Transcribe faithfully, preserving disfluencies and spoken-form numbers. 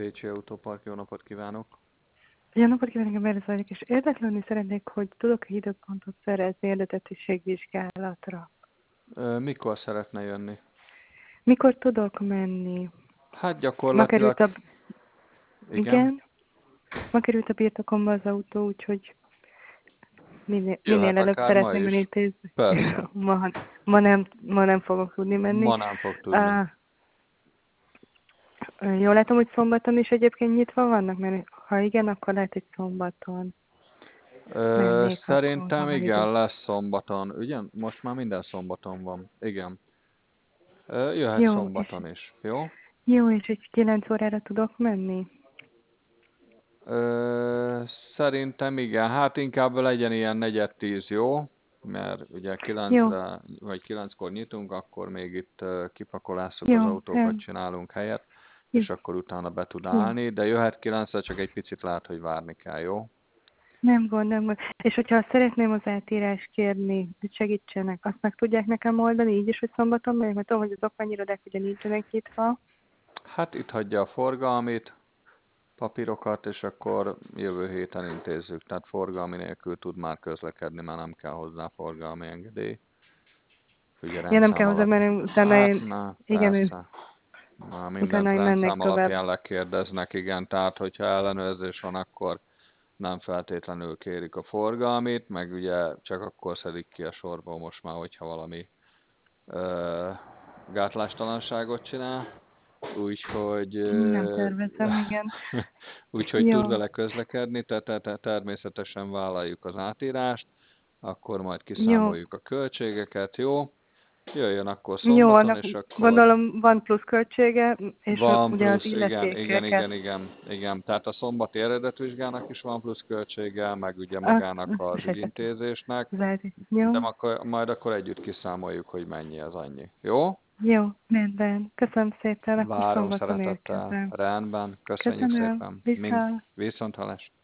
Bécsi Autópark, jó napot kívánok! Jó napot kívánok, a Berez vagyok, és érdeklődni szeretnék, hogy tudok-e időpontot szerezni eredetiségvizsgálatra. Mikor szeretne jönni? Mikor tudok menni? Hát Ma gyakorlatilag... került a... Igen? Igen? Ma került a birtokomba az autó, úgyhogy minél, minél Jöhet előbb akár ma szeretném is. elintézni. Persze. ma, ma, nem, ma nem fogok tudni menni. Ma nem fog tudni. Uh, jól látom, hogy szombaton is egyébként nyitva vannak, mert ha igen, akkor lehet, hogy szombaton Ö, mennék, akkor ha szerintem van idő. igen, lesz szombaton. Ugye? Most már minden szombaton van. Igen. Ö, jöhet Jó, és, szombaton is. Jó? jó, és egy kilenc órára tudok menni? Ö, szerintem igen. Hát inkább legyen ilyen negyed tíz, jó? Mert ugye Jó, kilencre vagy kilenckor nyitunk, akkor még itt ö, kipakolásszuk az jó, autókat, nem, csinálunk helyet, jó, és akkor utána be tud jó. állni, de jöhet kilencre, csak egy picit lát, hogy várni kell, jó? Nem gond, nem gond. És hogyha szeretném az átírást kérni, hogy segítsenek, azt meg tudják nekem oldani, így is, hogy szombaton megyek, mert tudom, hogy az okmányirodák ugye nincsenek nyitva. Hát itt hagyja a forgalmit, papírokat, és akkor jövő héten intézzük. Tehát forgalmi nélkül tud már közlekedni, már nem kell hozzá forgalmi engedély. Ugye Ja, nem rendszám kell hozzá, alap. mert én utána Hát, én, na, igen, én, persze. Na, mindent utána én mennék rendszám tovább. alapján lekérdeznek, igen. Tehát, hogyha ellenőrzés van, akkor nem feltétlenül kérik a forgalmit, meg ugye csak akkor szedik ki a sorból most már, hogyha valami ö, gátlástalanságot csinál. Úgyhogy, Nem ö, tervezem, igen. úgyhogy tud Jó, vele közlekedni, tehát természetesen vállaljuk az átírást, akkor majd jó, kiszámoljuk a költségeket, jó? Jöjjön akkor jó, szombaton, annak és akkor gondolom van plusz költsége, és a- van ugye az plusz, igen, igen, illetékeket. igen, igen, igen. Tehát a szombati eredetvizsgának is van plusz költsége, meg ugye Azt, magának azt az is esetleg. ügyintézésnek, Zárni. Jó, de akkor, majd akkor együtt kiszámoljuk, hogy mennyi az annyi. Jó? jó, minden. Köszönöm szépen, akkor Várom szombaton szeretettel. érkezem. Rendben. Köszönjük Köszönöm, szépen. Mind viszont. viszonthallásra.